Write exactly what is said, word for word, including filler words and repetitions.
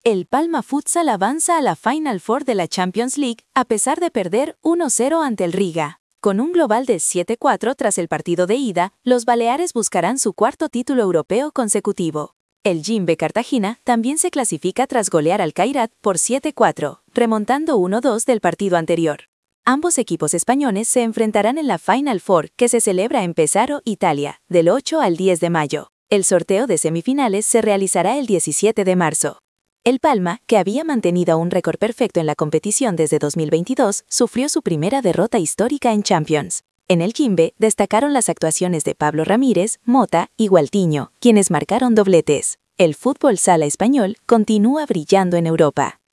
El Palma Futsal avanza a la Final Four de la Champions League a pesar de perder uno cero ante el Riga. Con un global de siete cuatro tras el partido de ida, los baleares buscarán su cuarto título europeo consecutivo. El Jimbe Cartagena también se clasifica tras golear al Kairat por siete cuatro, remontando uno dos del partido anterior. Ambos equipos españoles se enfrentarán en la Final Four, que se celebra en Pesaro, Italia, del ocho al diez de mayo. El sorteo de semifinales se realizará el diecisiete de marzo. El Palma, que había mantenido un récord perfecto en la competición desde dos mil veintidós, sufrió su primera derrota histórica en Champions. En el Jimbe destacaron las actuaciones de Pablo Ramírez, Mota y Gualtiño, quienes marcaron dobletes. El fútbol sala español continúa brillando en Europa.